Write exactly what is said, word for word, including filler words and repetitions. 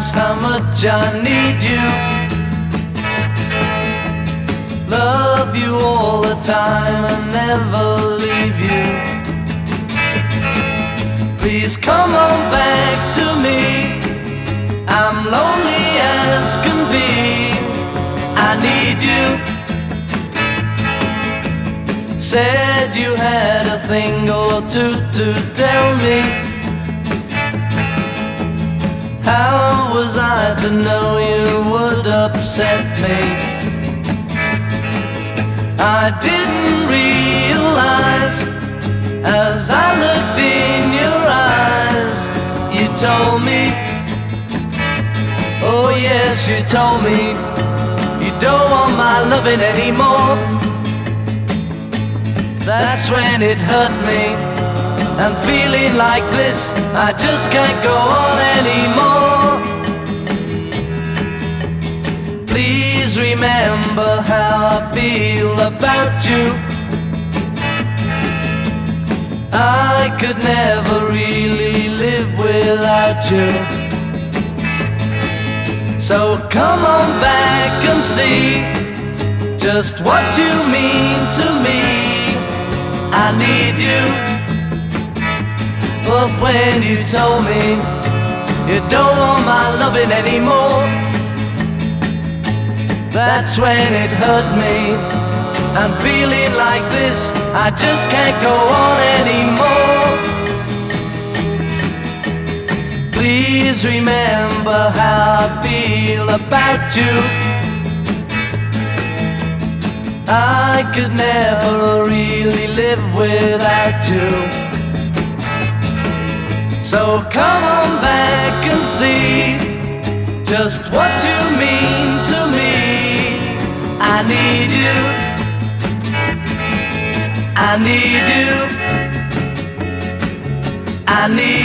realize how much I need you. Love you all the time and never leave you. Please come on back to me. I'm lonely as can be. I need you. Said you had a thing or two to tell me. How was I to know you would upset me? I didn't realize as I looked in your eyes. You told me, oh yes, you told me you don't want my loving anymore. That's when it hurt me. I'm feeling like this, I just can't go on anymore. Please remember how I feel about you. I could never really live without you. So come on back and see just what you mean to me. I need you. But when you told me you don't want my loving anymore, that's when it hurt me. I'm feeling like this, I just can't go on anymore. Please remember how I feel about you. I could never really live without you. So come on back and see just what you mean to me. I need you. I need you. I need